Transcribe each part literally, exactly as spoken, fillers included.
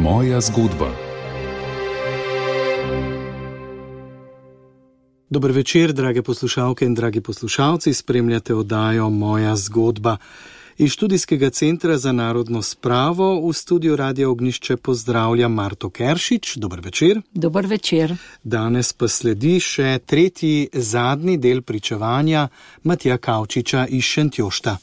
Moja zgodba. Dober večer, drage poslušalke in dragi poslušalci, spremljate oddajo Moja zgodba. Iz študijskega centra za narodno spravo v studiu Radia Ognjišče pozdravlja Marto Keršič. Dober večer. Dober večer. Danes pa sledi še tretji, zadnji del pričevanja Matija Kavčiča iz Šentjošta.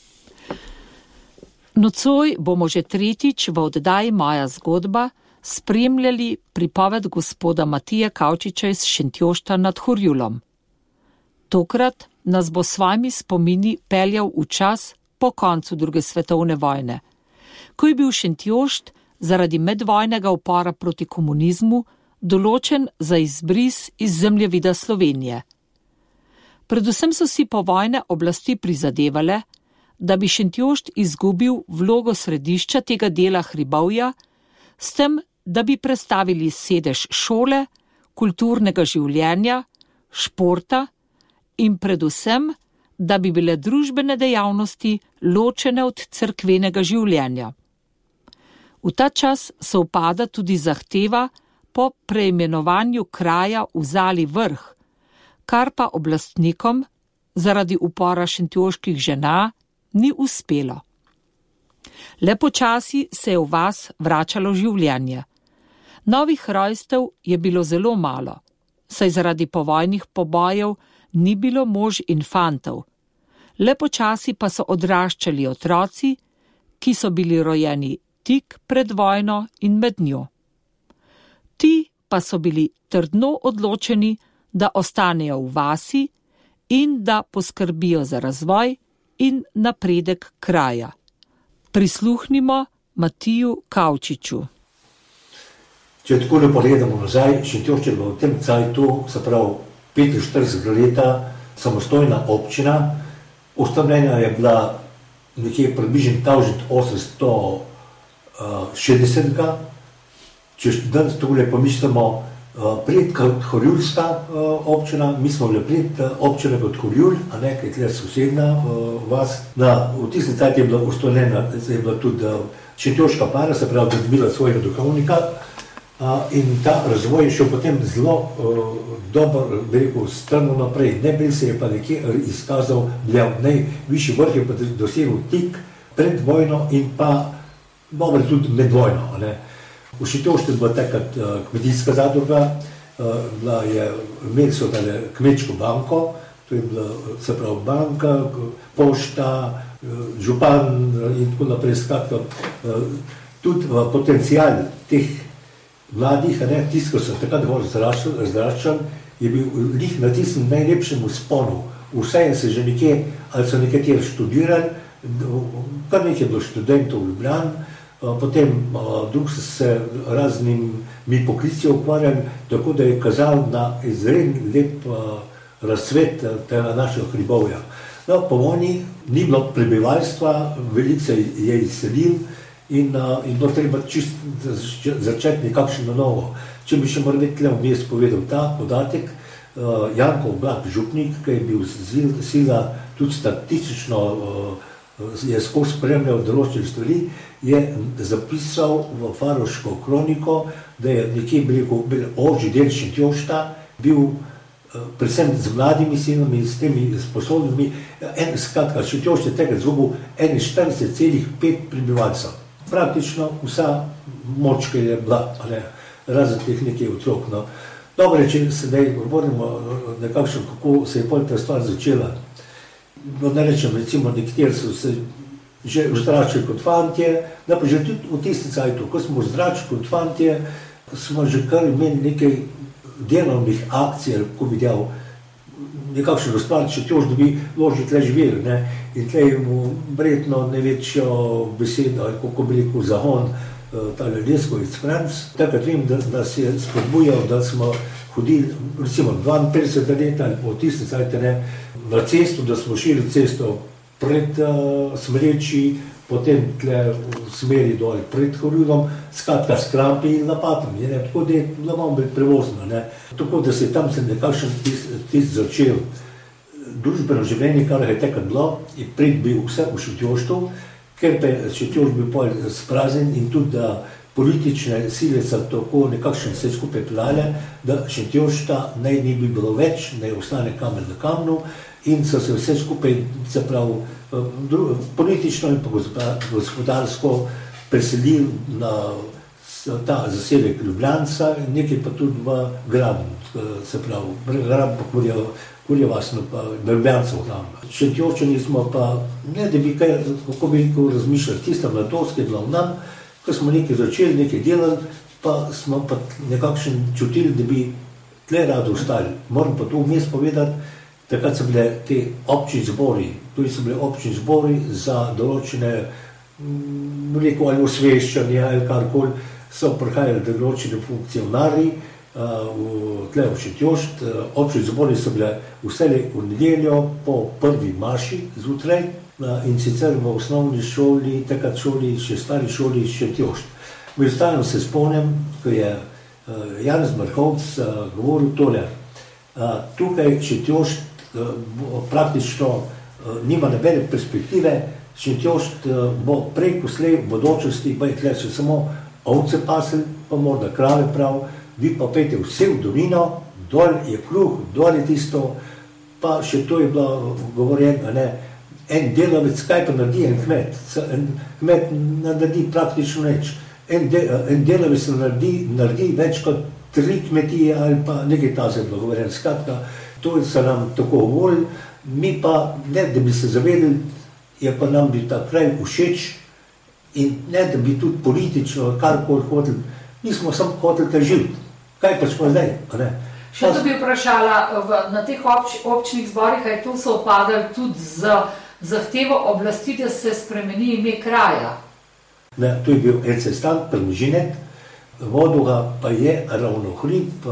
Nocoj bomo že tretjič v oddaji Moja zgodba spremljali pripoved gospoda Matija Kavčiča iz Šentjošta nad Horjulom. Tokrat nas bo s svojimi spomini peljal v čas po koncu druge svetovne vojne, ko je bil Šentjošt zaradi medvojnega upora proti komunizmu določen za izbris iz zemljevida Slovenije. Predvsem so si povojne oblasti prizadevale, da bi Šentjošt izgubil vlogo središča tega dela hribovja, s tem, da bi prestavili sedež šole, kulturnega življenja, športa in predvsem, da bi bile družbene dejavnosti ločene od cerkvenega življenja. V ta čas se upada tudi zahteva po preimenovanju kraja v Zali Vrh, kar pa oblastnikom zaradi upora šentjoških žena ni uspelo. Le počasi se je v vas vračalo življenje. Novih rojstev je bilo zelo malo, saj zaradi povojnih pobojev ni bilo mož in fantov. Le počasi pa so odraščali otroci, ki so bili rojeni tik pred vojno in med njo. Ti pa so bili trdno odločeni, da ostanejo v vasi in da poskrbijo za razvoj in napredek kraja. Prisluhnimo Matiju Kavčiču. Če tako ne pogledamo nazaj, Šentjošt je bilo v tem cajtu, se pravi petinštirideset leta, samostojna občina. Ustanovljena je bila nekje približno tisoč osemsto šestdeset. Če danes tukaj pomislimo, pred Horjulska občina, mi smo bili pred občina kot Horjul, a ne, kaj je sosedna vas. Na, v tistem cajtu je bila ustanovljena, je bila tudi Šentjoška para, se pravi, da je bila svojega duhovnika. Uh, in ta razvoj je šel potem zelo uh, dobro, bi rekel, strmo naprej. Najprej se je pa nekje izkazal, da najvišji vrh je pa dosegel tik pred vojno in pa dobro tudi med vojno. Ne. V Šentjoštu je bila takrat uh, kmetijska zadruga, uh, bila je, imeli so tale kmečko banko, to je bila, se pravi, banka, pošta, uh, župan uh, in tako naprej. Skratka, uh, tudi uh, potencial teh mladih, ne, tisti, ko so takrat bolj zraščan, je bil njih na tistem najlepšem vzponu. Vse je se že nekje, ali so nekateri študirali, kar nekaj do študentov v Ljubljani, potem drug so se raznimi poklici ukvarjali, tako da je kazal na izredno lep razcvet tega našega hribovja. No, po vojni ni bilo prebivalstva, veliko se je izselil, in, uh, in bilo treba čist začeti nekakšno novo. Če bi še moral tle vmes povedal ta podatek, uh, Janko Oblak župnik, ki je bil sila tudi statistično, uh, je skozi spremljal določene stvari, je zapisal v Faroško kroniko, da je nekje bil, bil ožji del Šentjošta, bil uh, predvsem z mladimi sinami, s temi sposobnimi, en, skratka, Šentjošt je tega zgubil enainštirideset celih pet prebivalcev. Praktično vsa moč, ki je bila, ne, razen teh nekaj otrok. No. Dobro, če sedaj govorimo nekakšno, kako se je pol ta stvar začela. No, ne rečem, recimo, nekateri so se že vzdračili kot fantje, da pa že tudi v tistem cajtu, ko smo vzdračili kot fantje, smo že kar imeli nekaj delovnih akcij, ko bi dejal, nekakšen razpad, če tjož, da bi loži tle živeli, ne, in tle je mu verjetno največjo besedo, kako bi rekel, zahon, tale Leskovic Franc. Takrat vem, da nas je spodbujal, da smo hodili, recimo dvainpetdeset let ali po tiste cajte, ne, na cesto, da smo šili cesto pred uh, Smreči, potem tle v smeri dol pred Horjulom, skratka s Krampi in Lapatom, ne, tako da je lahko biti prevozno, ne. Tako da se tam se nekakšen tist, tist začel družbeno življenje, kar je takrat bilo, in pred bil vse v Šentjoštu, ker pa je Šentjošt bil pol sprazen in tudi, da politične sile so tako nekakšen vse skupaj pelale, da Šentjošta naj ni bi bilo več, naj ostane kamen na kamnu in so se vse skupaj, se pravi, politično in pa gospodarsko preselili na ta zaselek Ljubljanca in nekaj pa tudi v Graben, se pravi, Graben pa kurja, kurja vasno pa Ljubljancov tam. Šentjoščani smo pa, ne da bi kaj, kako bi razmišljali, tista mladost je bila v nam, ko smo nekaj začeli, nekaj delali, pa smo pa nekakšen čutili, da bi tle rado ostali. Moram pa to vmes povedati, takrat so bile te občni zbori, tudi so bile občni zbori za določene, rekel, ali osveščanje, ali karkoli, so prihajali določene funkcionarji uh, tle v Šentjošt. Občni zbori so bile vselej v nedeljo po prvi maši zjutraj uh, in sicer v osnovni šoli, takrat šoli, še stari šoli Šentjošt. V stalno se spomnim, ko je uh, Janez Mrhovc uh, govoril tole, uh, tukaj Šentjošt uh, praktično uh, nima nobene perspektive, Šentjošt uh, bo prej poslej v bodočnosti, pa je tle še samo ovce pasel, pa morda krave prav, vi pa pejte vse v dolino, dol je kruh, dol je tisto, pa še to je bilo govorjeno, ne, en delavec, kaj pa naredi en kmet, en kmet naredi praktično neč, en, de, en delavec naredi, naredi več kot tri kmetije ali pa nekaj taze je bilo govorjeno, skratka, to so nam tako govorili, mi pa, ne da bi se zavedali, je pa nam bi ta kraj všeč, in ne, da bi tudi politično karkoli hodili, mi smo samo hodili kaj živeti. Kaj pa smo zdaj? Ne? Še to bi vprašala, v, na teh obč, občnih zborih, je to sovpadalo tudi z zahtevo oblasti, da se spremeni ime kraja? Ne, to je bil en sestan, Prmožinet, vodil ga pa je Ravno Hrib,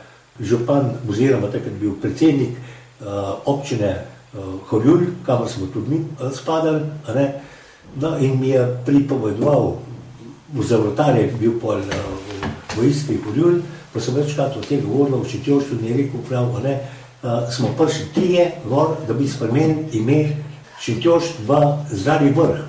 župan oziroma takrat bil predsednik uh, občine uh, Horjul, kamor smo tudi mi uh, spadali, ne? No, in mi je pripovedoval, v Zavrotarje bil pol v Istri Horjul, pa sem večkrat o tem govoril, v Šentjoštu ni rekel prav, ne, uh, smo prišli trije gor, da bi spremenili ime Šentjošt v Zari vrh.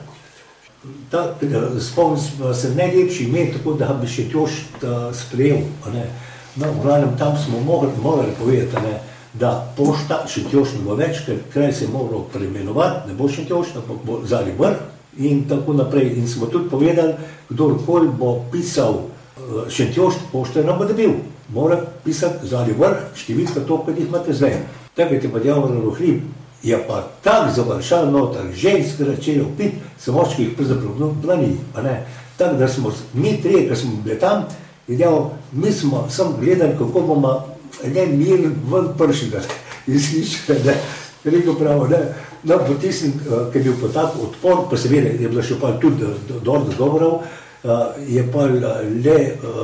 Ta, spomnim se najlepši ime, tako da bi Šentjošt uh, sprejel. Ne. No, v glavnem tam smo morali, morali povedati, ne, da pošta Šentjošt ne bo več, ker kraj se je moral preimenovati, ne bo Šentjošt, ampak bo Zari vrh. In tako naprej. In smo tudi povedali, kdorkoli bo pisal uh, Šentjošt, pošte nam bo dobil. Mora pisati Zari vrh, številka to, kad jih imate zdaj. Takrat je pa Ravno Hrib, je pa tak završal noter, žensk začeli piti, so moških pravzaprav plani, pa ne. Tako da smo, mi trije, ko smo bili tam, je dejal, mi smo sam gledali, kako bomo ne mir ven pršili, izličili, ne. Rekel pravo, ne. No, po tistem, ki je bil pa tak odpor, pa seveda je bilo še pa tudi dol dogovorov, je pa le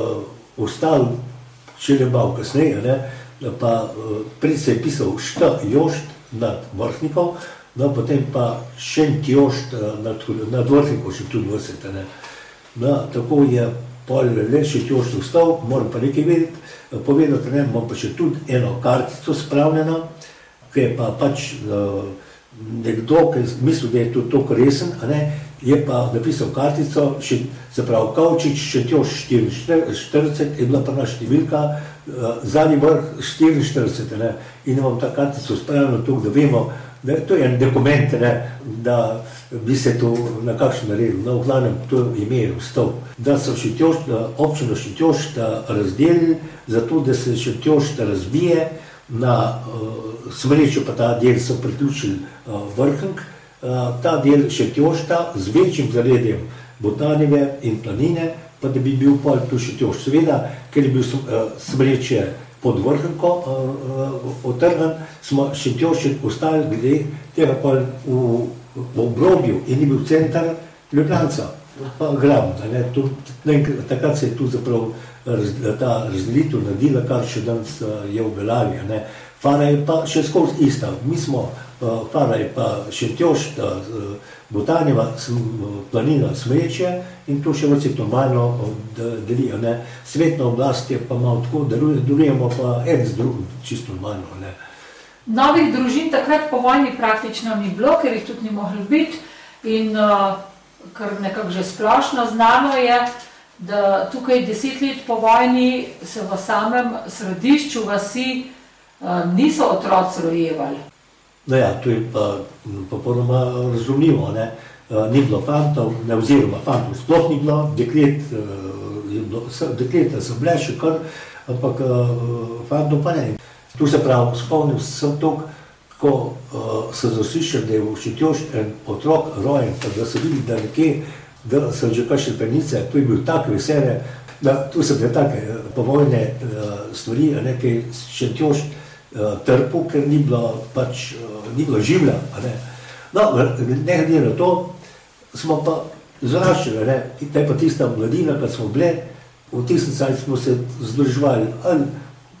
ostal še le malo kasneje, ne, pa pred se je pisal Št-Jošt nad Vrhnikov, no, potem pa Šentjošt nad, nad Vrhnikov še tudi vsete, ne. No, tako je pa le Šentjošt ostal, moram pa nekaj vedeti, povedati, ne, imam pa še tudi eno kartico spravljeno, ki je pa pač nekdo, ki misli, da je to tako resen, a ne, je pa napisal kartico, še, se pravi Kavčič, Šentjošt štiriinštirideset, je bila prva številka, uh, Zari vrh štiriinštirideset, ne, in imam ta kartico spravljeno tukaj, da vemo, da to je en dokument, ne, da bi se to na kakšen naredil, no, v glavnem to ime je ostal. Da so Šentjošt, občino Šentjošt razdelili, zato da se Šentjošt razbije, na uh, Smrečo pa ta del so priključili uh, Vrhnik, uh, ta del Šentjošta z večjim zaledjem Botanjeve in Planine, pa da bi bil pol tu Šentjošt. Seveda, ker je bil uh, Smreče pod Vrhniko uh, uh, otrgan, smo Šentjošt ostali glede tega pol v, v obrobju in je bil center Ljubljanca, pa Graben, ne, tu, ne, takrat se je tu zaprav raz, ta razdelitev naredila, kar še danes uh, je v velavi, ne. Fara je pa še skozi ista. Mi smo, uh, Fara je pa Šentjošt, uh, Botanjeva, uh, Planina, Smreče in to še vse normalno uh, delijo, ne. Svetna oblast je pa malo tako, delujemo pa en z drugim, čisto normalno, ne. Novih družin takrat po vojni praktično ni bilo, ker jih tudi ni mogli biti in uh, kar nekako že splošno znano je, da tukaj deset let po vojni se v samem središču vasi uh, niso otroci rojevali. No ja, to je pa popolnoma razumljivo, ne. Uh, ni bilo fantov, ne oziroma fantov sploh ni bilo, deklet, uh, je bilo, dekleta so bile še kar, ampak uh, fantov pa ne. Tu se pravi, spomnil sem to, ko uh, so zaslišali, da je v Šentjošt en otrok rojen, pa da so videli, da nekje, da so že kakšne penice, to je bil tak vesele, da tu so bile take povojne uh, stvari, a nekaj Šentjošt uh, trpel, ker ni bilo pač, uh, ni bilo življa, a ne. No, ne glede na to, smo pa zraščali, ne, in te pa tista mladina, kad smo bile, v tistem cajt smo se združevali, ali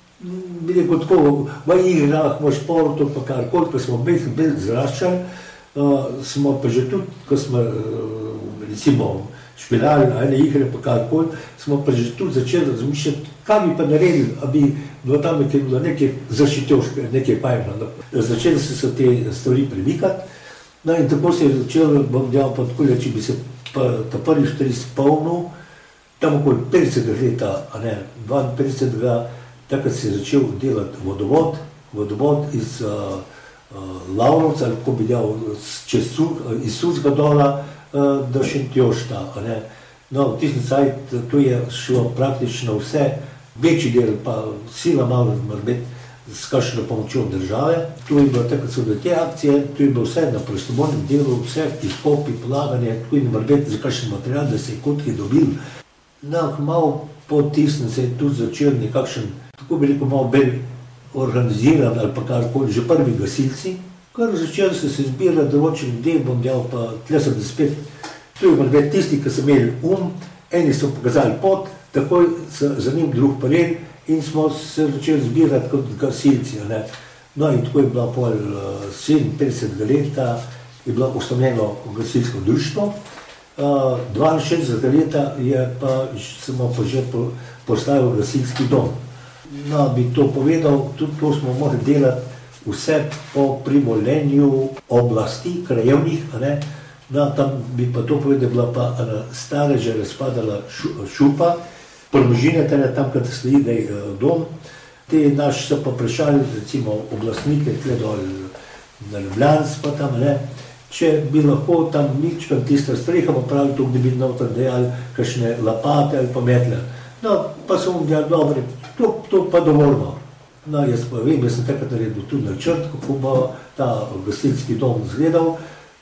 bi rekel tako, v igrah, v športu, pa karkoli, ko smo bili, bili zraščali, uh, smo pa že tudi, ko smo uh, recimo špilali na ene igre, pa karkoli, smo pa že tudi začeli razmišljati, kaj bi pa naredili, a bi bilo tam nekaj, bilo nekaj zaščitjoške, nekaj pajemno. Začeli so se te stvari premikati, no in tako se je začelo, bom delal pa tako, če bi se pa ta prvi štiri spomnil, tam okoli petdesetega leta, a ne, dvainpetdesetega, takrat se je začel delati vodovod, vodovod iz uh, uh, Lavrovca, ali kako bi delal, čez, iz Sucka dola, do Šentjošta, a ne. No, v tistem cajt, tu je šlo praktično vse, večji del pa sila malo morbeti s kakšno pomočjo države. Tu je bilo tako, so bile te akcije, tu je bilo vse na prostovoljnem delu, vse izkopi, polaganje, tu je morbeti za kakšen material, da se je kotki dobil. No, malo po tistem se je tudi začel nekakšen, tako bi rekel, malo bolj organiziran ali pa karkoli, že prvi gasilci, kar začeli so se zbirati določen del, bom delal pa tle sem spet, tu je morbeti tisti, ki so imeli um, eni so pokazali pot, takoj za njim drug prijel in smo se začeli zbirati kot gasilci, ne. No in tako je bila pol sedeminpetdesetega leta, je bilo ustanovljeno gasilsko društvo, uh, dvainšestdesetega leta je pa, smo pa že postavili gasilski dom. No, bi to povedal, tudi to smo morali delati vse po privolenju oblasti, krajevnih, a ne. No, tam bi pa to povedal, da je bila pa na stare že razpadala šupa, Polmežine, teda tam, kad stoji, da je dom. Te naši so pa prešali, recimo, oblastnike, tle dol na Ljubljanc, pa tam, ne. Če bi lahko tam ničkam tista streha popravili, to bi bilo noter dejali kakšne lapate ali pa metle. No, pa so mu dejali, dobro, to, to pa dovoljno. No, jaz pa vem, jaz sem takrat naredil tudi načrt, kako bo ta gasilski dom izgledal,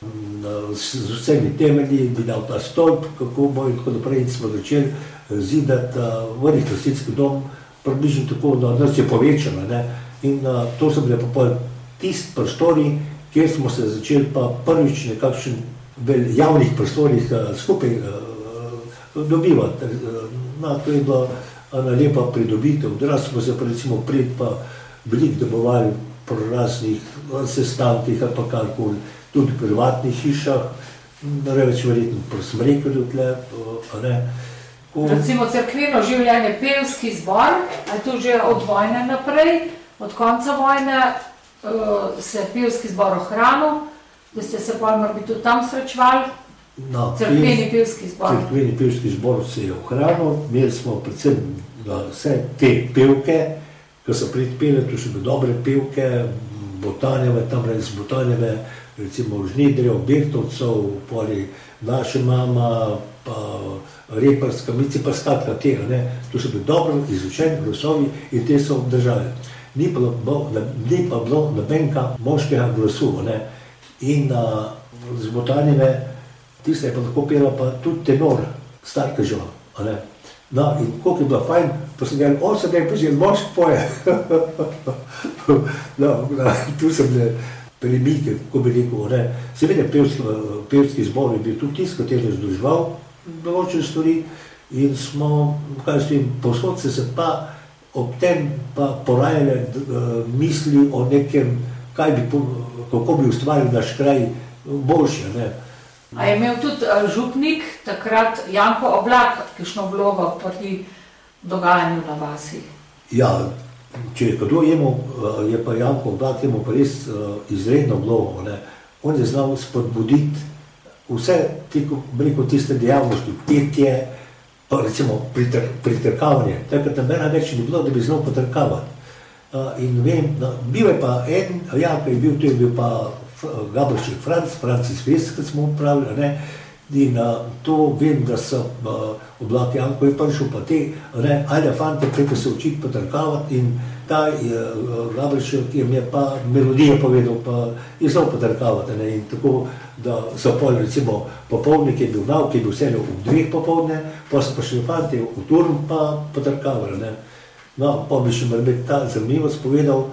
z vsemi temelji, bi dal ta stolp, kako bo in tako naprej, in smo začeli zidati vrih gasilski dom, približno tako, da nas je povečano, ne. In a, to so bile pa pol tisti prostori, kjer smo se začeli pa prvič nekakšen javnih prostorih a, skupaj a, a, dobivati. No, to je bila ena lepa pridobitev. Odraz smo se pa recimo pred pa veliko dobovali po raznih sestankih ali pa karkoli, tudi v privatnih hišah, največ verjetno pri Smrekarju tle, a ne. Ko... Recimo cerkveno življenje, pevski zbor, a je to že od vojne naprej, od konca vojne uh, se je pevski zbor ohranil, da ste se pa morali tudi tam srečevali, no, cerkveni pevski zbor. Cerkveni pevski zbor se je ohranil, imeli smo predvsem vse te pevke, ki so predpele, tu so bile dobre pevke, Botanjeve, tam res Botanjeve, recimo Žnidrev, Bertovcev, poli naša mama, pa Reparska, mici pa skratka tega, ne. Tu so bili dobro izučeni glasovi in te so obdržali. Ni pa bilo nobenega moškega glasu, ne. In a, z Botanjeve, tista je pa tako pela pa tudi tenor, Starkežo, a ne. No, in koliko je bilo fajn, pa sem gledal, on se da je pozil, mošk poje. No, tu sem bile premike, kako bi rekel, ne. Seveda pevski, pevski zbor je bil tudi tist, kateri je združeval določene stvari in smo, kaj s tem, posod se se pa ob tem pa porajale uh, misli o nekem, kaj bi, kako bi ustvarili naš kraj boljše, ne. A je imel tudi uh, župnik, takrat Janko Oblak, kakšno vlogo pri dogajanju na vasi? Ja, če je kdo imel, uh, je pa Janko Oblak imel pa res uh, izredno vlogo, ne. On je znal spodbuditi vse te, rekel, tiste dejavnosti, petje, pa recimo pritr, pritrkavanje, takrat nobena več ni bilo, da bi znal potrkavati. Uh, in vem, no, bil je pa en, ja, ki je bil, to je bil pa Gabršek Franc, Francis Vest, ki smo upravili, ne, in uh, to vem, da so uh, Oblak Janko je prišel pa te, ne, ajde fante, preko se učiti potrkavati in ta uh, Gabršek je mi pa melodije povedal, pa je znal potrkavati, ne, in tako, da so pol recimo popoldne, ki je bil nauk, ki je bil vse v dveh popoldne, pa so pa še fante v turn pa potrkavali, ne. No, pa bi še morda ta zanimivost povedal,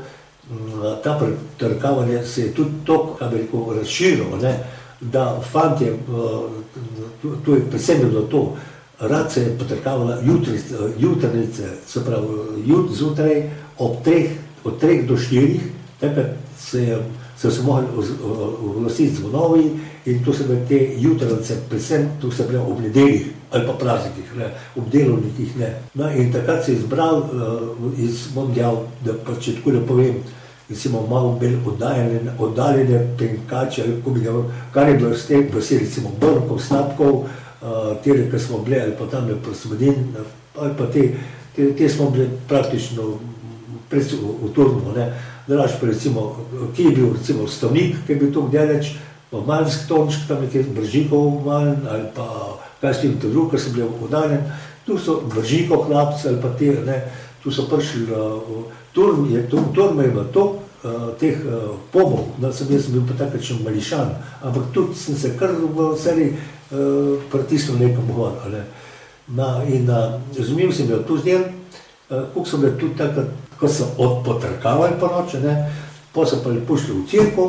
ta potrkavanje se je tudi toliko, kaj bi rekel, razširilo, ne, da fantje, to je predvsem je bilo to, rad se je potrkavala jutrnice, se pravi, jut zjutraj ob treh, od treh do štirih, takrat se je so se mogli oglasiti zvonovi in to se bile te jutrnice, predvsem to se bile ob nedeljih ali pa praznikih, ne, ob delovnikih, ne. No, in takrat se je izbral, uh, iz, bom dejal, da pa če tako ne povem, recimo malo bolj oddaljene, oddaljene penkače, ali kako bi dejal, kar je bilo s tem, vse recimo Brnkov, Snapkov, uh, tere, ki smo bile, ali pa tam je prosvedin, ali pa te, te, te smo bile praktično pred v turnu, ne. Draž pa recimo, ki je bil recimo Stavnik, ki je bil tukaj deleč, pa Manjsk Tončk, tam nekaj Bržikov manj, ali pa kaj s tem to drug, ki so bili odaljen, tu so Bržikov hlapci, ali pa te, ne, tu so prišli, uh, turn je, turn je bilo to, uh, teh uh, pomov, da sem jaz bil pa takrat še mališan, ampak tudi sem se kar v seri uh, pritisnil nekom gor, ne. Na, in uh, razumel sem bil tu z njem, uh, koliko so bili tudi takrat, ko so odpotrkavali po noče, ne, pa so pa li pušli v cirku,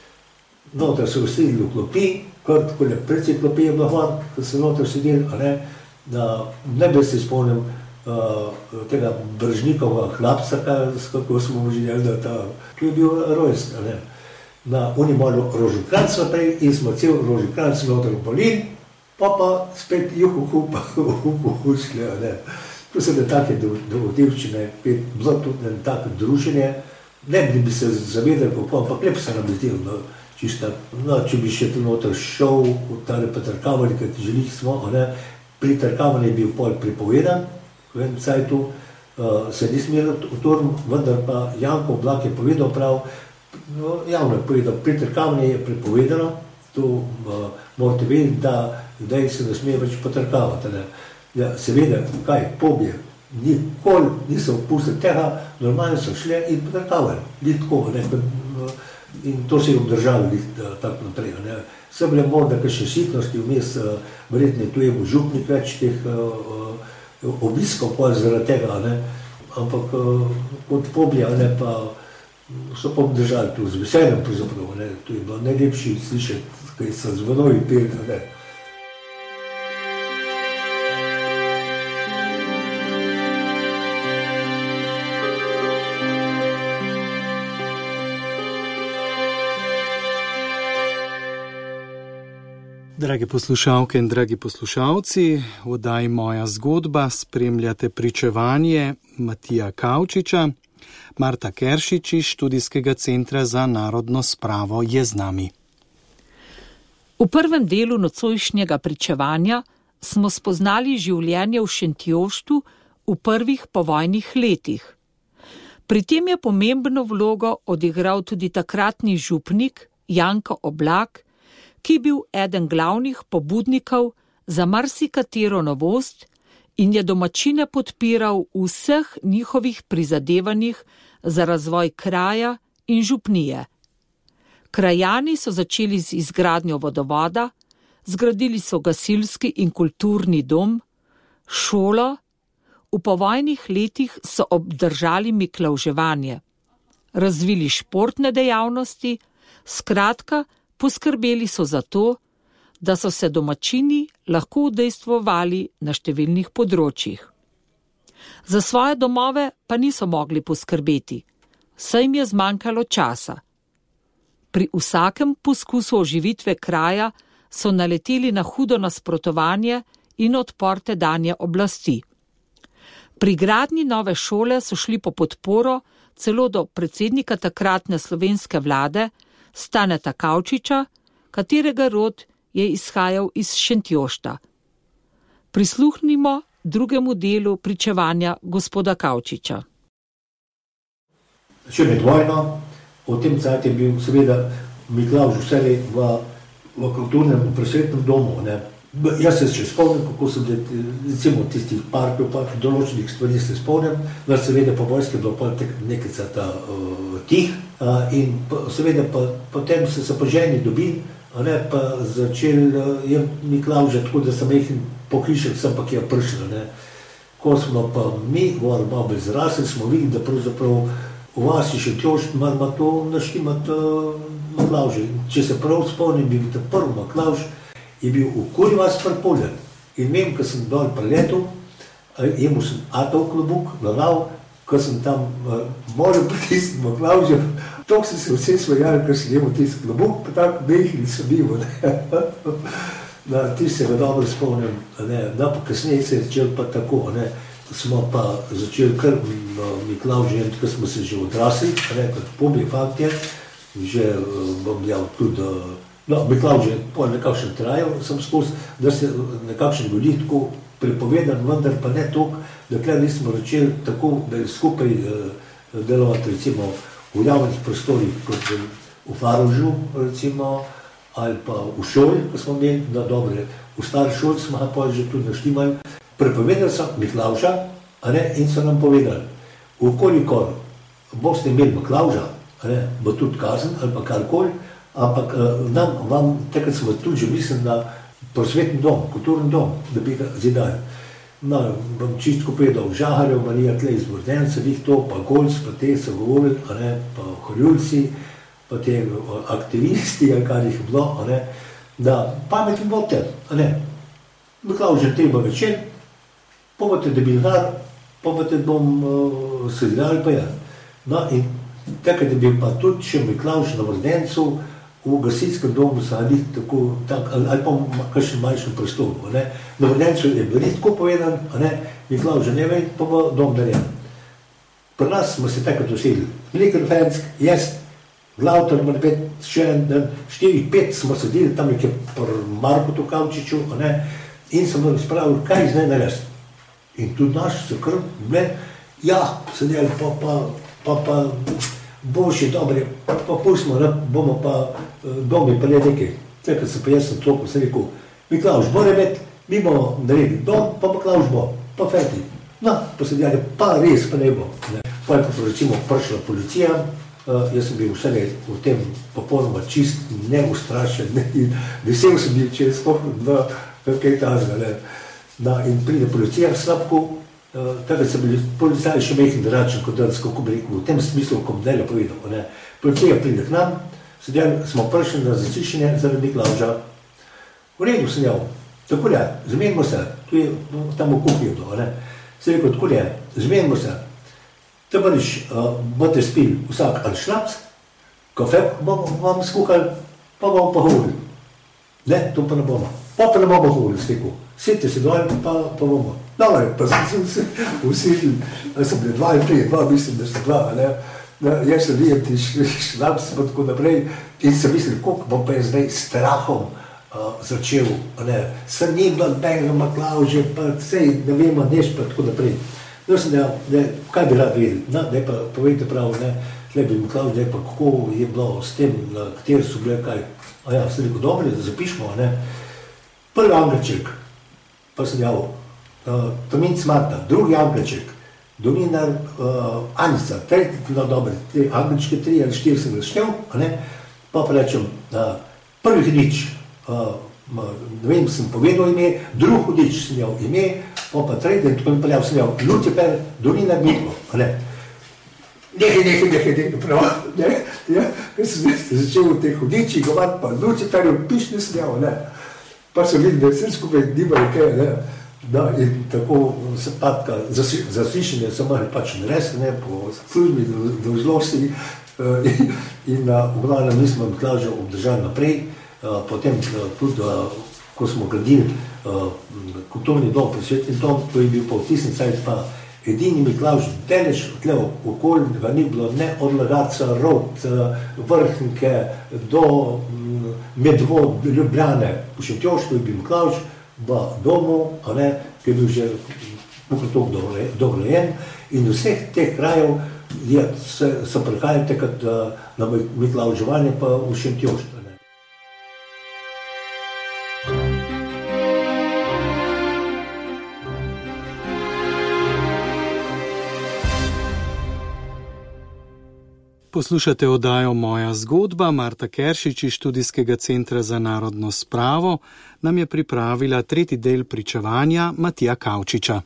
noter so usedili v klopi, kar tako ne precej klopi je bilo hvala, ko so noter sedeli, a ne, da ne bi se spomnim uh, tega Bržnikova hlapca, kako smo mu željeli, da ta, ki je bil rojst, a ne, na oni malo rožokranc naprej in smo cel rožokranc noter upolili, pa pa spet juhu pa juhu šli, a ne. To so bile take dogodivščine, bilo tudi en tak druženje, ne bi bi se zavedali kako, ampak lepo se nam je zdelo, no, čisto, no, če bi še tu noter šel v tale potrkavanje, ker ti želih smo, ne, pritrkavanje je bil pol pripovedan, v enem cajtu, uh, se ni smelo v turn, vendar pa Janko Oblak je povedal prav, no, javno je povedal, pritrkavanje je pripovedano, to uh, morate vedeti, da zdaj se ne sme več potrkavati, ne. Ja, seveda, kaj, pobje, nikoli niso opustili tega, normalno so šle in potrkavali, ni tako, ne, in to se je obdržalo tako naprej, ne. So bile morda kakšne sitnosti vmes, verjetno tu je bil župnik več teh uh, obiskov, pa zaradi tega, ne, ampak uh, kot pobje, ne, pa so pa obdržali tu z veseljem, pravzaprav, ne, to je bilo najlepši slišati, kaj so zvonovi peli, ne. Drage poslušalke in dragi poslušalci, v oddaji Moja zgodba spremljate pričevanje Matija Kavčiča. Marta Keršič iz Študijskega centra za narodno spravo je z nami. V prvem delu nocojšnjega pričevanja smo spoznali življenje v Šentjoštu v prvih povojnih letih. Pri tem je pomembno vlogo odigral tudi takratni župnik Janko Oblak, ki je bil eden glavnih pobudnikov za marsikatero novost in je domačine podpiral v vseh njihovih prizadevanjih za razvoj kraja in župnije. Krajani so začeli z izgradnjo vodovoda, zgradili so gasilski in kulturni dom, šolo, v povojnih letih so obdržali miklavževanje, razvili športne dejavnosti, skratka, poskrbeli so za to, da so se domačini lahko udejstvovali na številnih področjih. Za svoje domove pa niso mogli poskrbeti, saj jim je zmanjkalo časa. Pri vsakem poskusu oživitve kraja so naleteli na hudo nasprotovanje in odpor tedanje oblasti. Pri gradnji nove šole so šli po podporo celo do predsednika takratne slovenske vlade, Staneta Kavčiča, katerega rod je izhajal iz Šentjošta. Prisluhnimo drugemu delu pričevanja gospoda Kavčiča. Še med vojno, v tem cajt je bil seveda Miklavž vselej v, v kulturnem, v prosvetnem domu. Ne. Jaz se še spomnim, kako so bili, recimo tistih parkov, pa določenih stvari se spomnim, da seveda po vojski je bilo nekaj cata uh, tih uh, in pa, seveda pa, potem so se po ženi dobili, ne, pa začel uh, je Miklavža, tako da sem jih po hišah sem pa kje prišel. Ne. Ko smo pa mi, govorili malo bolj zrasli, smo videli, da pravzaprav v vasi Šentjošt moramo to naštimati uh, Miklavže. Če se prav spomnim, bi bil ta prvi Miklavž, je bil v Kurji vas pripoljen. In vem, ko sem dol preletel, imel sem atov klobuk, nalav, ko sem tam uh, moral biti tisti Miklavže, toliko sem se vse smejali, ker sem imel tisti klobuk, pa tako mehli sem bil. Na, ti se ga dobro spomnim, ne, da pa kasneje se je začel pa tako, ne, smo pa začeli kar Miklavže, ko smo se že odrasli, ne, kot pobje fakt je, že uh, bom jel tudi, uh, no, Miklavže po nekakšen trajal, sem skozi, da se nekakšen ljudi tako pripovedan, vendar pa ne toliko, dokler nismo začeli tako, da je skupaj uh, delovati, recimo, v javnih prostorih, kot v Farožu, recimo, ali pa v šoli, ko smo imeli, da dobre, v stari šoli smo ga pa že tudi naštimali, prepovedali so Miklavža, a ne, in so nam povedali, ukolikor boste imeli Miklavža, a ne, bo tudi kazen ali pa karkoli, ampak nam, vam, takrat smo tudi že mislili na prosvetni dom, kulturni dom, da bi ga zidali. No, bom čistko povedal, Žaharjev, Marija tle iz Bordenca, njih to, pa Golc, pa te so govorili, a ne, pa Horjulci, pa te aktivisti, ali kar jih je bilo, a ne, da pametni bote, a ne, Miklavž je treba večer, pa bote dobili dar, pa bote bom uh, sredali pa je. No, in takrat je bil pa tudi še Miklavž na Bordencu, v gasilskem domu so ali tako, tak, ali pa kakšen manjšem prostoru, ne. Na Bordencu je bil tako povedan, a ne, Miklavž ne ve, pa bo dom darjen. Pri nas smo se takrat usedili, Mliken Ferenc, jaz, Glavtor, še en, štiri, pet smo sedeli tam nekje pri Markotu Kavčiču, a ne, in smo razpravili, kaj zdaj narediti. In tudi naši so kar bile, ja, sedeli, pa, pa, pa, pa, boljše, dobre, pa, pa pustimo, ne, bomo pa domi pa ne nekaj. Takrat sem pa jaz sem toliko, sem rekel, Miklavž bo rebet, mi bomo naredili dom, pa Miklavž bo, pa ferti. No, pa sedeli, pa res, pa ne bo. Ne. Pa je pa recimo prišla policija, uh, jaz sem bil vse v tem popolnoma čist, neustrašen, ne, in vesel sem bil, če je spomnil, da kaj tazga, ne. No, in pride policija v Slapku, uh, takrat so bili policaji še mehni drugačen kot danes, kako bi rekel, v tem smislu, ko Mdelja povedal, ne. Policija pride k nam, sedeli smo prišli na zaslišanje zaradi Miklavža. V redu sem jel, tako je, zmenimo se, tu je tam v kuhni bilo, ne. Sem rekel, tako je, zmenimo se, te boš, uh, boste spili vsak ali šnaps, kafe bomo vam skuhali, pa bomo pa govorili. Ne, to pa ne bomo. Pa pa ne bomo govorili, stekel. Sedite se dol, pa, pa bomo. Dobre, pa sem se usilil, da sem bili dva in tri, dva, mislim, da so dva, ne. Jaz sem vijem ti šnaps, pa tako naprej, in sem mislil, koliko bom pa je zdaj strahom uh, začel, ne. Sem ni bilo benga Miklavže, pa sej, ne vemo, neš, pa tako naprej. No, sem da, ne, kaj bi rad vedeli, no, ne pa povejte prav, ne, tle bi Miklavž, ne, pa kako je bilo s tem, na kateri so bile, kaj, a ja, sem rekel, dobro, da zapišmo, ne. Prvi Angelček, pa sem javil, uh, Tomin Cmarta, drugi Angelček, Dominar uh, Anica, tretji, no dobro, te Angelčke, tri ali štiri sem razštev, a ne, pa pa rečem, uh, prvi Hudič, uh, ne vem, sem povedal ime, drugi Hudič sem javil ime, pa pa tretji, in tako napeljal sem javil, Lucifer, Dominar Mitko, a ne. Nekaj, nekaj, nekaj, nekaj, prav, ne, ja, ker sem začel v teh Hudičih govoriti, pa Luciferju piš ne sem javil, ne. Pa sem videl, da je vse skupaj nima nekaj, ne. Da, in tako se patka, zaslišanje so morali pač narediti, ne, po službi, dolžnosti uh, in, in uh, v glavnem nismo Miklavža obdržali naprej, uh, potem uh, tudi, uh, ko smo gradili uh, kulturni dom, prosvetni dom, to je bil pa v tistem cajt pa edini Miklavž, delež tle okolj, ga ni bilo ne od Lagaca, Rod, uh, Vrhnike do um, Medvod, Ljubljane, v Šentjoštu je bil Miklavž, v domu, a ne, ki je bil že potok dograjen in vseh teh krajev je, se, so prihajali takrat na Miklavževanje pa v Šentjošt. Poslušate oddajo Moja zgodba. Marta Keršič iz Študijskega centra za narodno spravo nam je pripravila tretji del pričevanja Matija Kavčiča.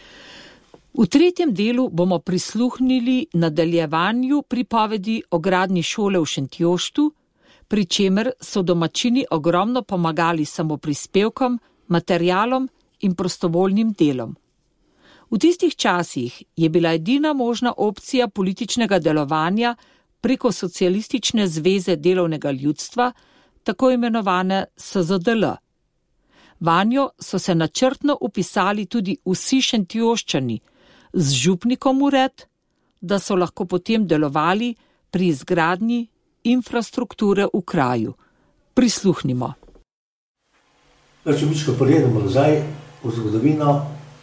V tretjem delu bomo prisluhnili nadaljevanju pripovedi o gradnji šole v Šentjoštu, pri čemer so domačini ogromno pomagali samoprispevkom, materialom in prostovoljnim delom. V tistih časih je bila edina možna opcija političnega delovanja preko Socialistične zveze delovnega ljudstva, tako imenovane S Z D L. Vanjo so se načrtno upisali tudi vsi Šentjoščani, z župnikom ured, da so lahko potem delovali pri izgradnji infrastrukture v kraju. Prisluhnimo. Če mičko pogledamo nazaj v zgodovino,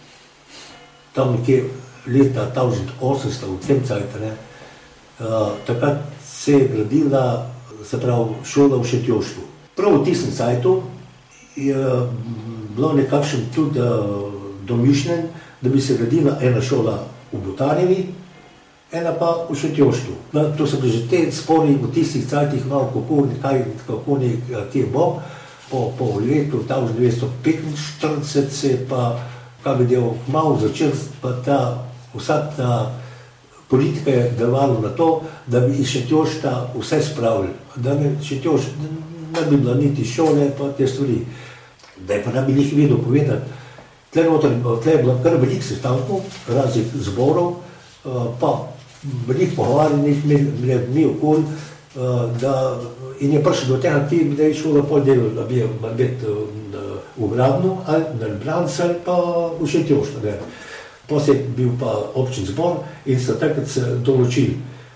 tam nekje leta tisoč osemsto, v tem cajtu, ne, uh, takrat se je gradila, se pravi, šola v Šentjoštu. Prav v tistem cajtu je bilo nekakšen tudi uh, domišljen, da bi se gradila ena šola v Botarjevi, ena pa v Šentjoštu. No, to so bili že te spori v tistih cajtih, no, kako nekaj, kako nekaj bo. Po, po letu tisoč devetsto petinštirideset se je pa kaj bi del malo začel, pa ta, vsa ta politika je delovala na to, da bi iz Šentjošta vse spravili, da bi Šentjošt ne bi bila niti šole, pa te stvari. Da je pa ne bi njih vedel povedati. Tle je bilo kar veliko sestankov, raznih zborov, pa veliko pogovarjenih med mi okoli, da in je prišel do tega, da je šola pol delal, da bi je v Gradnu, ali na Ljubljanici, ali pa v Šentjoštu. Potem je bil pa občin zbor in so takrat se določili.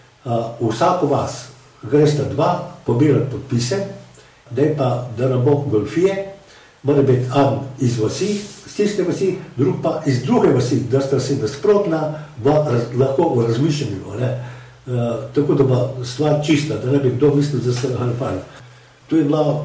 V vsako vas gresta dva pobirati podpise, da je pa, da ne bo golfije, mora biti en iz vasi, iz tiste vasi, drug pa iz druge vasi, da sta se nasprotna lahko v razmišljanju. Uh, tako da bo stvar čista, da ne bi kdo mislil, da se halfali. To je bila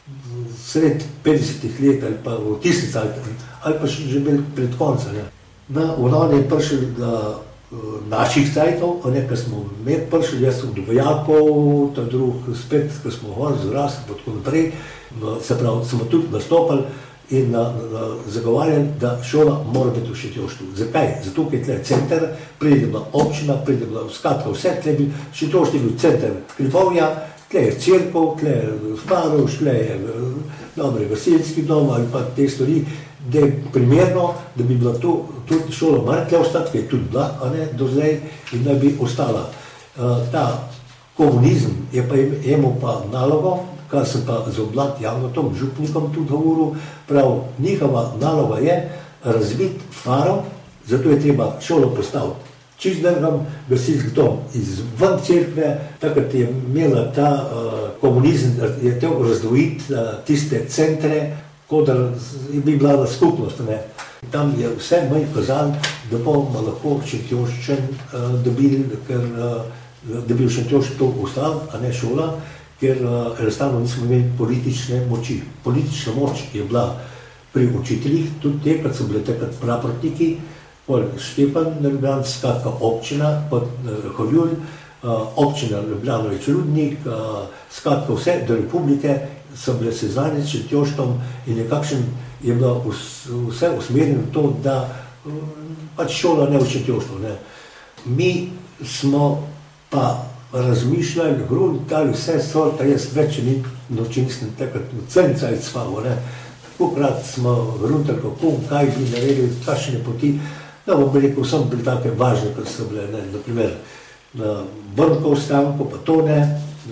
sred petdesetih let ali pa v tisti cajt, ali pa še že bil pred konca. Ne. Na uravne je prišel uh, naših cajtov, nekaj smo med prišli, jaz sem do vojakov, ta drug spet, ko smo hor zrasli, pa tako naprej, no, se pravi, smo tudi nastopali in na, na, zagovarjali, da šola mora biti v Šentjoštu. Zakaj? Zato, ker je tle center, pride bila občina, pride bila skratka vse, tle bi Šentjošt je bil center Krivovja, tle je cerkov, tle je Faroš, tle je dobre gasilski dom ali pa te stvari, da je primerno, da bi bila tu, tudi šola mora tle ostati, ki je tudi bila, a ne, do zdaj, in da bi ostala. Uh, ta komunizem je pa imel pa nalogo, kar sem pa z oblad javnotom, župnikom tudi govoril, prav, njihova naloga je razviti faro, zato je treba šolo postaviti čist drgam, gasilski dom izven cerkve, takrat je imela ta uh, komunizem, je te razdvojiti uh, tiste centre, kot da bi bila skupnost. Ne. Tam je vse manj kazalo, da bomo lahko Šentjoščen uh, dobili, ker uh, da bi v Šentjošču to ostal, a ne šola, ker uh, enostavno nismo imeli politične moči. Politična moč je bila pri učiteljih, tudi te, kad so bile takrat praprotniki, pol Štepan Ljubljanc, skratka občina, pod uh, Horjulj, uh, občina Ljubljanovič Rudnik, uh, skratka vse do republike so bile seznanje s Šentjoštom in nekakšen je bilo vse usmerjeno v to, da uh, pač šola ne v Šentjoštu. Ne. Mi smo pa razmišljali, gruntali vse sorta, jaz več ni noči nisem takrat v cencaj spavo, ne. Takrat smo gruntali, kako, kaj bi naredili, kakšne poti, da bom rekel, sem bili take važne, kot so bile, ne, naprimer, na Brnkov stanku, pa to ne,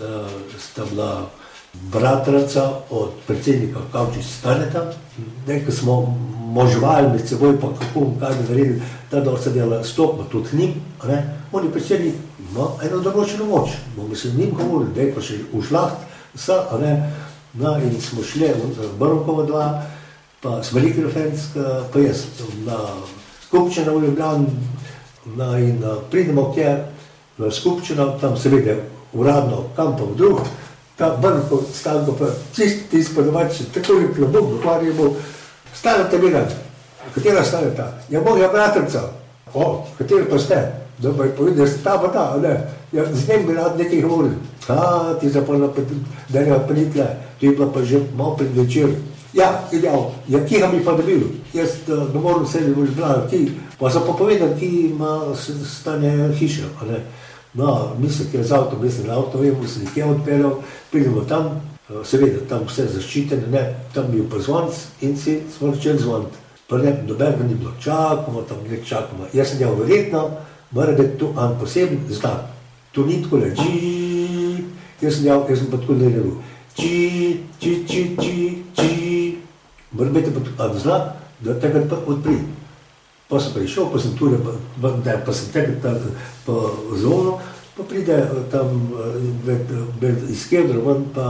sta bila bratraca od predsednika Kavčič Staneta, nekaj smo možvali med seboj, pa kako, kaj bi naredili, ta da se dela stopno tudi njim, ne, on je predsednik, ima eno določeno moč, bomo se njim govorili, da je pa še v šlaht, sa, ne, no, in smo šli v Brnkova dva, pa Smrikilofenska, pa jaz na skupščina v Ljubljani, na, in uh, pridemo kje v skupščino, tam seveda uradno, kam pa v drug, ta Brnko, Stanko pa čisto tisto podomače, tako je klobuk, ukvarjamo, stane te miran, katera stane ta? Ja, moja bratrca, o, kateri pa ste? Da pa je povedal, da ste ta pa ta, ne, ja, z njim bi rad nekaj govoril, a, ti zapolna, da ne pritle, to je bila pa že malo pred večer. Ja, ideal, ja, ki ga mi pa dobil, jaz uh, ne moram sebi v Ljubljani, ki, pa sem pa povedal, ki ima stanje hiše, a ne. No, mislim, ki je z avtom, mislim, na avto vemo, se nekje odpeljal, pridemo tam, uh, seveda, tam vse zaščitene, ne, tam bil pa zvonc in si smo začeli zvoniti. Pa ne, nobenega ni bilo, čakamo, tam nek čakamo. Jaz sem jaz verjetno, mora biti tu en poseben znak. Tu ni tako le, dži, jaz sem jaz, jaz sem pa tako ne rekel, dži, dži, dži, dži, dži. Mora biti pa en znak, da tega pa odpri. Pa sem prišel, pa sem tudi, pa, pa sem tega pa zono, pa pride tam iz Kedra ven pa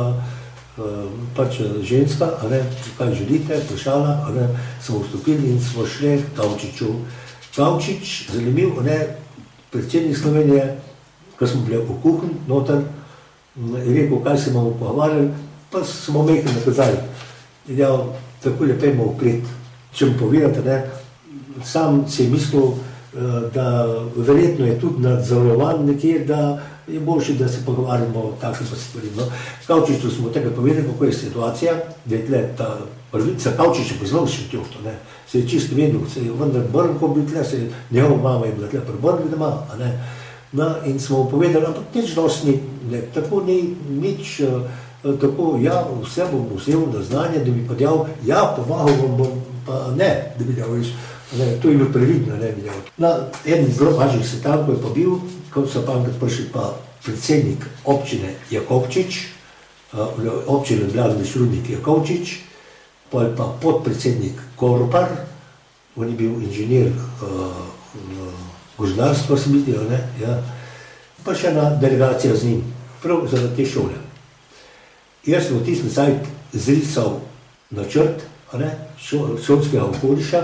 pač ženska, a ne, kaj želite, vprašala, a ne, smo vstopili in smo šli k Kavčiču. Kavčič, zanimiv, a ne, predsednik Slovenije, ko smo bili v kuhinj, noter, je rekel, kaj se bomo pogovarjali, pa smo mehli nakazali. In ja, tako lepejmo vplet. Če mi povedate, ne, sam si je mislil, da verjetno je tudi nadzorovan nekje, da je boljše, da se pogovarjamo o takih stvari. No, Kavčiču smo tega povedali, kako je situacija, da je tle ta prvica, Kavčič je poznal Šentjošto, ne, se je čisto vedel, se je vendar Brnko bil tle, se je, njegova mama je bila tle pri Brnki doma, a ne. No, in smo povedali, ampak nič dosti ni, ne, tako ni nič, tako, ja, vse bom vzel na znanje, da bi pa djal, ja, pomahal vam bom, pa ne, da bi djal, viš, ne, to je bilo previdno, ne bi djal. Na en zelo važnih setankov je pa bil, ko so pa enkrat prišli pa predsednik občine Jakovčič, občine Ljubljana Mešrudnik Jakovčič, pa je pa podpredsednik Koropar, on je bil inženir uh, gozdarstva, se mi zdi, ne, ja, pa še ena delegacija z njim, prav zaradi te šole. Jaz sem v tistem sajt zrisal načrt, a ne, šolskega okoliša,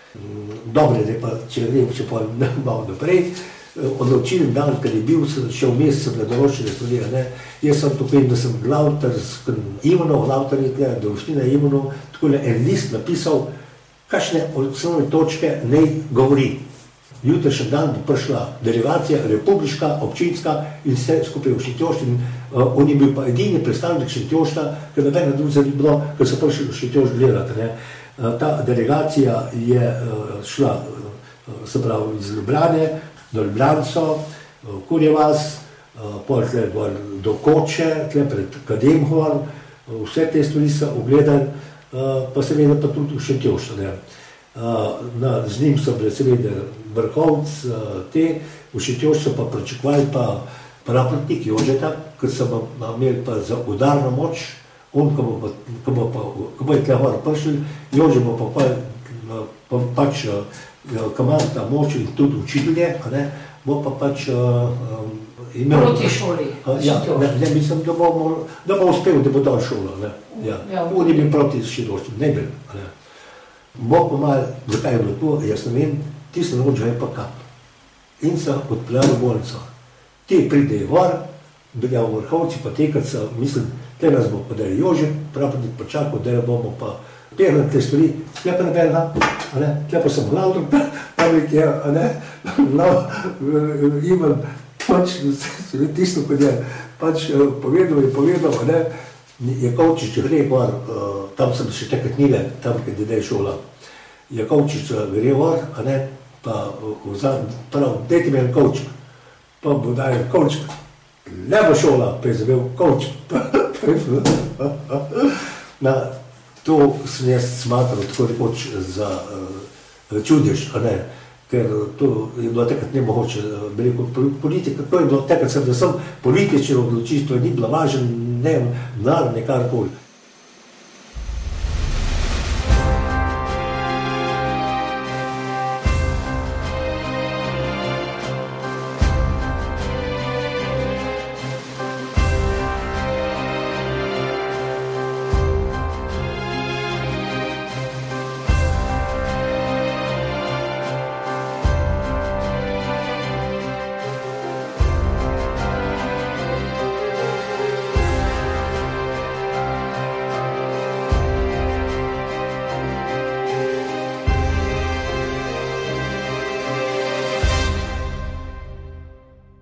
dobre, ne pa, če grem, če pa malo naprej, odločilen dan, kad je bil, še vmes sem na določene stvari, a ne, jaz sem to povem, da sem glavtar z Ivanov, glavtar je tle, Doroština Ivanov, tako le en list napisal, kakšne osnovne točke naj govori. Jutrišnji dan bi prišla delegacija, republiška, občinska in vse skupaj v Šentjošt in uh, on je bil pa edini predstavnik Šentjošta, ker nobena druga ni bilo, ker so prišli v Šentjošt gledati, ne. Uh, ta delegacija je uh, šla, uh, se pravi, iz Ljubljane do Ljubljanco, uh, Kurjevas, uh, pol tle gor do Koče, tle pred Kademhor, uh, vse te stvari so ogledali, uh, pa seveda pa tudi v Šentjoštu, ne. Uh, na, z njim so bile seveda Vrhovc, uh, te, v Šentjošt so pa pričakovali pa praprotnik Jožeta, ker so pa imeli pa za udarno moč, on, ko bo pa, ko bo pa, ko bo je tle gor prišli, Jože bo pa, pa, pa pač uh, kamanta moč in tudi učitelje, a ne, bo pa pač uh, um, imel... Proti šoli. Uh, ja, ne, ne, mislim, da bo, da bo uspel, da bo dal šolo, ne, ja. Ja, on je bil proti Šentjoštu, ne bil, a ne. Bog pa malo, zakaj je bilo to, jaz ne vem, tiste noč je pa kap. In so odpeljali v bolnico. Ti pridejo gor, bili v Vrhovci, pa tekrat so, mislim, te nas bo podali Jože, pravodnik pa čakal, da bomo pa pehli te stvari, tle pa ne belga, a ne, tle pa sem glavdom, pravnik je, a ne, imam pač tisto, kot je pač povedal in povedal, a ne, Jakovčič gre gor, uh, tam sem še takrat nile, tam, kjer je šola. Jakovčič gre gor, a ne, pa vzam, prav, dajte mi en kovček, pa bo daje kovček, lepa šola, pa je zavel kovček. Na, to sem jaz smatral tako rekoč za uh, čudež, a ne, ker to je bilo takrat nemogoče, bi rekel, politika, to je bilo takrat, sem, da sem politične odločitve, ni bila važen, ne, denar, ne karkoli.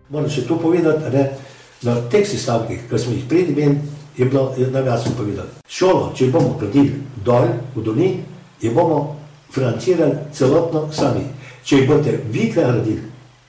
Moram še to povedati, ne, na teh sestavkih, ki smo jih pred imeli, je bilo najjasno povedati. Šolo, če bomo gradili dol v dolini, je bomo financirali celotno sami. Če jih boste vi tle gradili,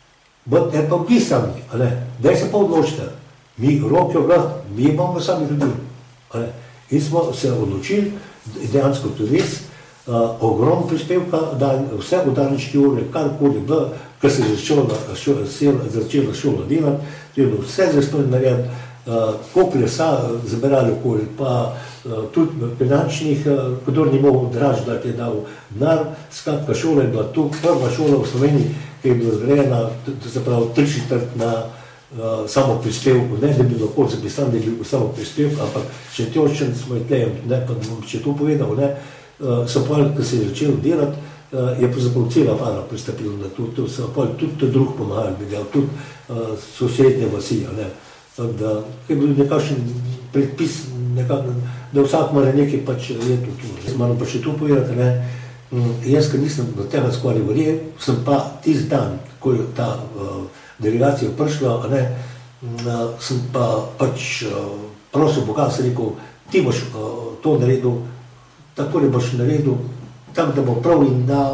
boste pa vi sami, a ne, daj se pa odločite. Mi roke v vlad, mi bomo sami gradili. In smo se odločili, dejansko tudi res, uh, ogromno prispevka, da vse udarničke ure, karkoli bilo, kar se je začela šola, šola delati, to je bilo vse zastojno narediti, uh, koliko lesa zbirali okoli, pa uh, tudi finančnih, uh, kdor ni mogel draž, da ti je dal denar. Skratka, šola je bila tu, prva šola v Sloveniji, ki je bila zgrajena, to se pravi tri četrt na uh, samo prispevku, ne da bi bilo kot zapisan, da je bil samo prispevk, ampak Šentjoščan smo je tlejem, ne, pa bom še to povedal, ne, uh, so pa, ko se je začel delati, uh, je pravzaprav cela fara pristopila na to, to so pa tudi drug pomagali, bi delal, tudi uh, sosednje vasi, ne, tako da je bil nekakšen predpis, nekak, da vsak mora nekaj pač je to tu. Moram pa še to povedati, ne, um, jaz, ker nisem do tega skoraj verjel, sem pa tisti dan, ko je ta uh, delegacija prišla, ne, uh, sem pa pač uh, prosil Boga, sem rekel, ti boš uh, to naredil, tako da boš naredil, tako da bo prav in da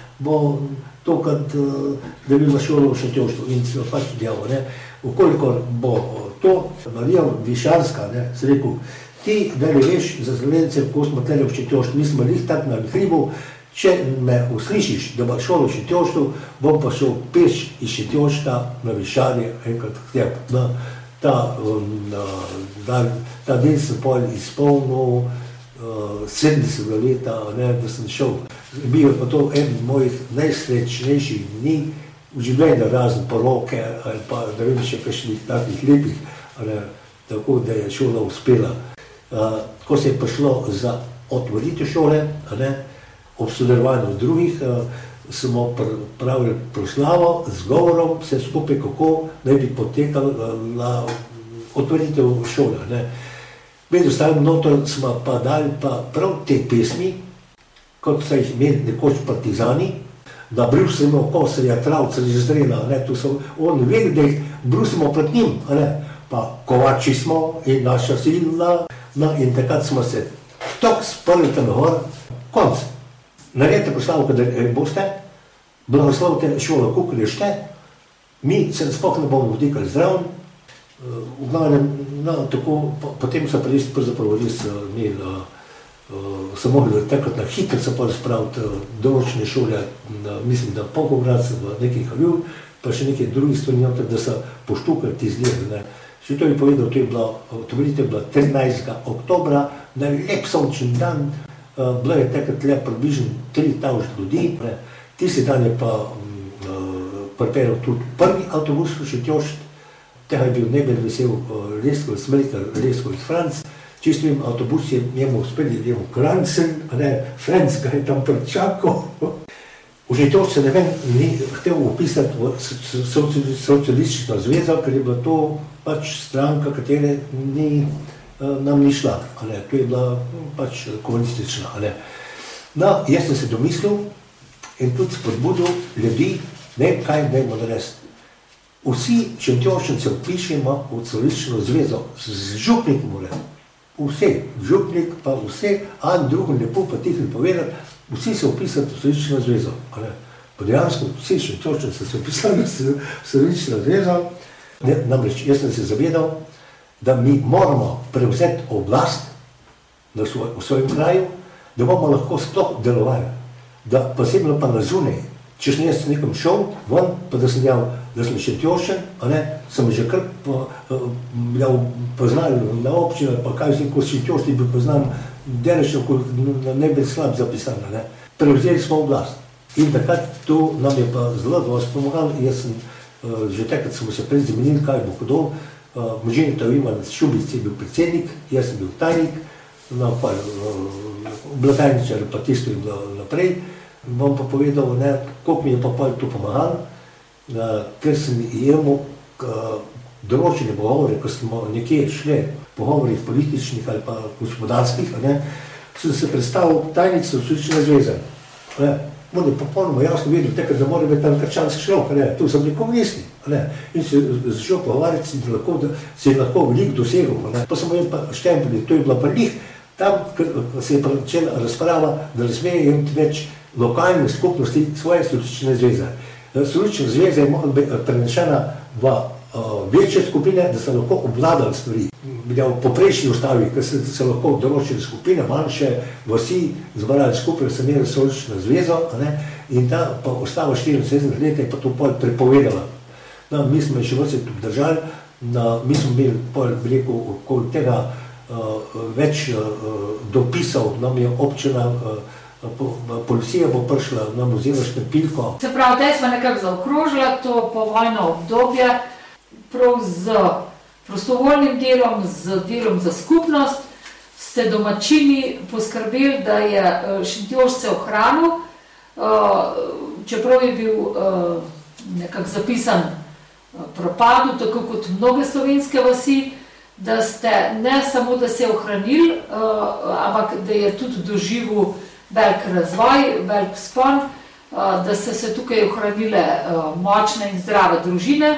bo to, kad, uh, da bi bila šola v Šentjoštu in se pač delal, ne. Ukolikor bo to Marija Višarska, ne, sem rekel, ti da ne veš za Slovence, ko smo tlele v Šentjoštu, mi smo lih tak na hribu, če me uslišiš, da bo šolo v Šentjoštu, bom pa šel peš iz Šentjošta na Višarje enkrat k tebi. No, ta, um, da, ta del sem pol izpolnil, uh, sedemdeset leta, ne, da sem šel. Bil je pa to en mojih najsrečnejših dni v življenju, razen poroke ali pa da vem še kakšnih takih lepih, ne, tako da je šola uspela. Uh, ko se je prišlo za otvoritev šole, ne, ob sodelovanju drugih, uh, smo pravili proslavo z govorom, vse skupaj, kako naj bi potekal uh, na otvoritev šole. Ne. Med ostalim notor smo pa dali pa prav te pesmi, kot so jih imeli nekoč partizani, da brusimo Koselja, Travca, Žezrela, ne, tu so oni vedeli, da jih brusimo pred njim, ne, pa kovači smo in naša silna, no, in takrat smo se tok sprli tam gor, konc. Naredite proslavo, kada boste, blagoslovite šolo, koliko lešte, mi se sploh ne bomo vdikali zraven, v glavnem, no, tako, potem so prilisti pravzaprav res imeli, so mogli takrat na hitro se pa razpraviti določene šole, mislim, da Polkovgrad, v nekaj Haljur, pa še nekaj drugih stvari, da so poštukali ti zgledi. Še to je povedal, to je bila, otvoritev je bila trinajstega oktobra, na lep sončen dan, bilo je takrat le približno tri tisoč ljudi, tisti dan je pa pripeljal tudi prvi avtobus v Šentjošt, tega je bil najbolj vesel Leskovic, Smrekar, Leskovic Franc, čisto vem, avtobus je njemu uspel, je njemu Krancen, Franc ga je tam pričakal. V Šentjošt se ne vem, ni hotel upisati v socialistično zvezo, ker je bila to pač stranka, katere ni, nam ni šla, ne, to je bila pač komunistična. Ne. No, jaz sem se domislil in tudi spodbudil ljudi, ne vem, kaj dajmo narediti. Vsi Šentjoščanci vpišemo v socialistično zvezo, z župnikom mora, vse, župnik pa vse, a drugom lepo pa tiho povedati, vsi se vpisati v socialistično zvezo. Ne. Pa dejansko vsi Šentjoščanci se vpisali v socialistično zvezo. Ne, namreč, jaz sem se zavedal, da mi moramo prevzeti oblast na svoj, v svojem kraju, da bomo lahko sploh delovali. Da posebno pa na zunaj, če sem jaz nekam šel, ven, pa da sem javil, da sem Šentjoščan, a ne, sem že kar poznal na občino, pa kaj sem, ko Šentjoščan bil poznan, deležno, ko ne bi slab zapisan, ne. Prevzeli smo oblast. In takrat to nam je pa zelo dosti pomagalo, jaz sem Uh, že takrat smo se pred zamenili, kaj bo hodil. Uh, Moženi Ivan Šubic je bil predsednik, jaz sem bil tajnik, no, pa uh, blagajničar pa tisto je bilo naprej. Bom pa povedal, ne, koliko mi je pa to pomagalo, uh, ker sem imel uh, določene pogovore, ko smo nekje šli, pogovorih političnih ali pa gospodarskih, ne, sem se predstavil tajnik Socialistične zveze. Ne. On je popolnoma jasno vedel, tekrat, da mora biti tam krščanski človek, tu so bili komunisti. Ne? In se začel pogovarjati, da lahko, da se je lahko veliko dosegel. Ne? Pa sem pa štempelj, to je bila pa njih, tam se je začela razprava, da ne sme imeti več lokalne skupnosti svoje stolične zveze. Stolična zveza je morala biti prenešena v uh, večje skupine, da se lahko obvladali stvari. V poprejšnji ustavi, ker se, se lahko določene skupine, manjše vsi zbrali skupaj, so imeli stolično zvezo, ne? In ta pa ustava štiriinsedemdeset let je pa to pol prepovedala. No, mi smo še vrsti tudi držali, no, mi smo imeli pol veliko okoli tega uh, več uh, dopisov, nam je občina, uh, po, policija bo prišla, nam vzela štempilko. Se pravi, te smo nekako zaokrožila to povojno obdobje, prav z prostovoljnim delom, z delom za skupnost, ste domačini poskrbeli, da je Šentjošt se ohranil, uh, čeprav je bil uh, nekako zapisan propadu, tako kot mnoge slovenske vasi, da ste ne samo, da se je ohranil, uh, ampak da je tudi doživel velik razvoj, velik spon, uh, da so se tukaj ohranile uh, močne in zdrave družine,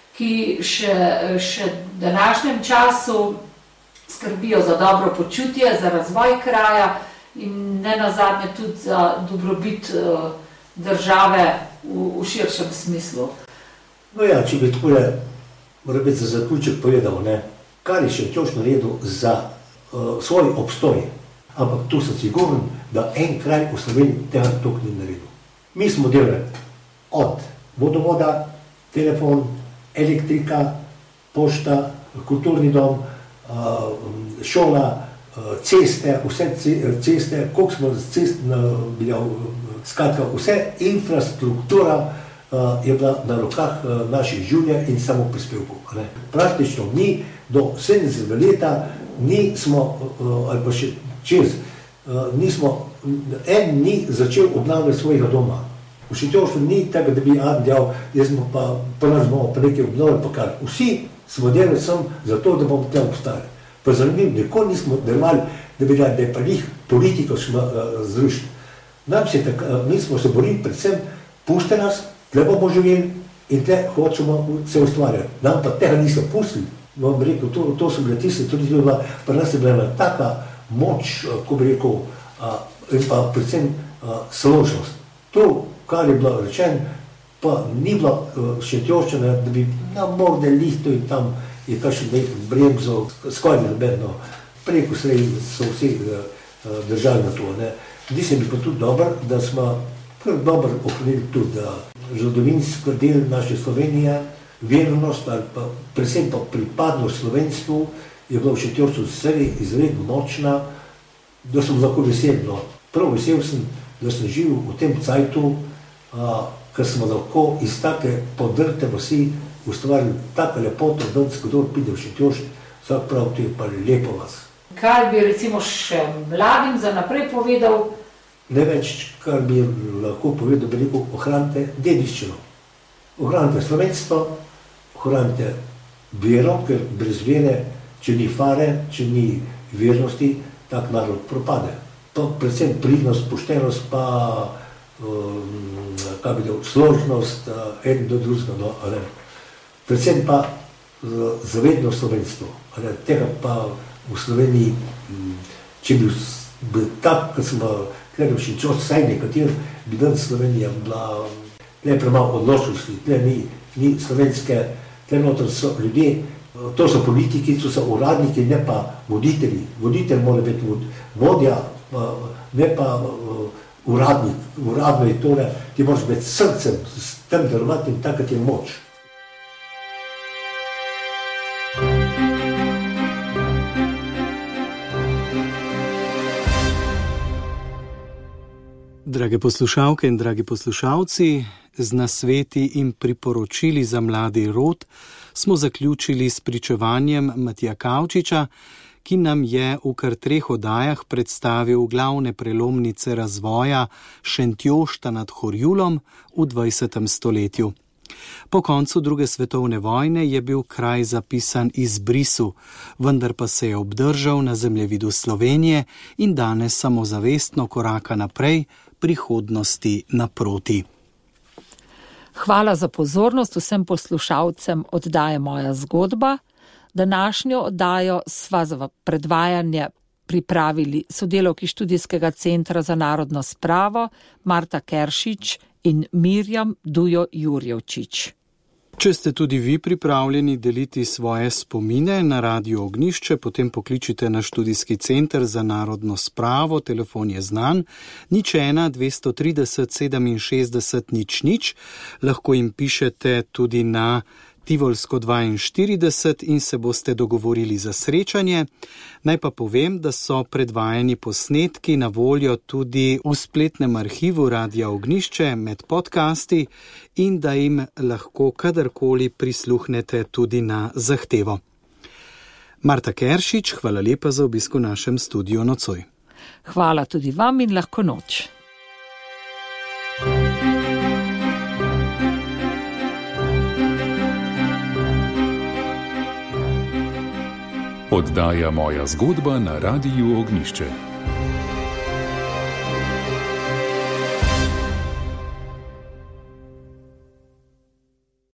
ki še, še v današnjem času skrbijo za dobro počutje, za razvoj kraja in ne nazadnje tudi za dobrobit uh, države v, v širšem smislu. No ja, če bi takole, mora biti za zaključek povedal, ne, kar je Šentjošt naredil za uh, svoj obstoj, ampak tu sem siguren, da en kraj v Sloveniji tega toliko ni naredil. Mi smo delali od vodovoda, telefon, elektrika, pošta, kulturni dom, uh, šola, uh, ceste, vse ceste, koliko smo cest bili, skratka, vse infrastruktura je bila na rokah naših življenj in samo prispevkov. Praktično ni do sedemdesetega leta, nismo, ali pa še čez, nismo, en ni začel obnavljati svojega doma. V Šentjoštu ni tako, da bi Adam dejal, jaz smo pa, pa nas bomo pa nekaj obnovili, pa kar. Vsi smo delali sem zato, da bomo tam ostali. Pa zanimivo, nikoli nismo delovali, da bi dali, da je pa njih politika šma zrušila. Nam se tako, mi smo se borili predvsem, pušte nas, tle bomo živeli in tle hočemo se ustvarjati. Nam pa tega niso pustili. Vam rekel, to, to so bile tiste, tudi bila, pa nas je bila taka moč, ko bi rekel, a, in pa predvsem a, složnost. To, kar je bilo rečen, pa ni bilo Šentjoščana, da bi na morde lihto in tam je kakšen nekaj bremzo, skoraj nobeno, preko sredi so vsi a, a, držali na to. Ne. Zdi se mi pa tudi dobro, da smo kar dobro ohranili tudi zgodovinski del naše Slovenije, vernost ali pa predvsem pa pripadnost slovenstvu je bila v Šentjoštu vsej izredno močna, da sem lahko vesel. No. Prav vesel sem, da sem živel v tem cajtu, a, ker smo lahko iz take podrte vasi ustvarili tako lepoto, da kdor pride v Šentjošt, vsak prav, to je pa lepo vas. Kaj bi recimo še mladim za naprej povedal? Največ, kar bi lahko povedal, bi rekel, ohranite dediščino. Ohranite slovenstvo, ohranite vero, ker brez vere, če ni fare, če ni vernosti, tak narod propade. Pa predvsem pridnost, poštenost, pa um, kaj bi del, složnost, uh, en do drugega, no, ali. Predvsem pa uh, zavedno slovenstvo. Ali. Tega pa v Sloveniji, um, če bi bil tak, kot smo tle v Šentjošt, vsaj nekater, bi danes Slovenija bila ne premalo odločnosti, tle ni, ni slovenske, tle noter so ljudje, to so politiki, to so uradniki, ne pa voditelji. Voditelj mora biti vodja, ne pa uradnik. Uradno je tole, ti moraš biti srcem, s tem delovati in takrat je moč. Drage poslušalke in dragi poslušalci, z nasveti in priporočili za mladi rod smo zaključili s pričevanjem Matija Kavčiča, ki nam je v kar treh oddajah predstavil glavne prelomnice razvoja Šentjošta nad Horjulom v dvajsetem stoletju. Po koncu druge svetovne vojne je bil kraj zapisan izbrisu, vendar pa se je obdržal na zemljevidu Slovenije in danes samozavestno koraka naprej, prihodnosti naproti. Hvala za pozornost vsem poslušalcem oddaje Moja zgodba. Današnjo oddajo sva za predvajanje pripravili sodelavki Študijskega centra za narodno spravo Marta Keršič in Mirjam Dujo Jurjevčič. Če ste tudi vi pripravljeni deliti svoje spomine na Radio Ognjišče, potem pokličite na Študijski center za narodno spravo, telefon je znan, nič ena dvesto trideset sedeminšestdeset nič nič, lahko jim pišete tudi na Tivolsko dvainštirideset in se boste dogovorili za srečanje. Naj pa povem, da so predvajani posnetki na voljo tudi v spletnem arhivu Radia Ognjišče med podcasti in da jim lahko kadarkoli prisluhnete tudi na zahtevo. Marta Keršič, hvala lepa za obisk v našem studiu nocoj. Hvala tudi vam in lahko noč. Oddaja Moja zgodba na Radiu Ognjišče.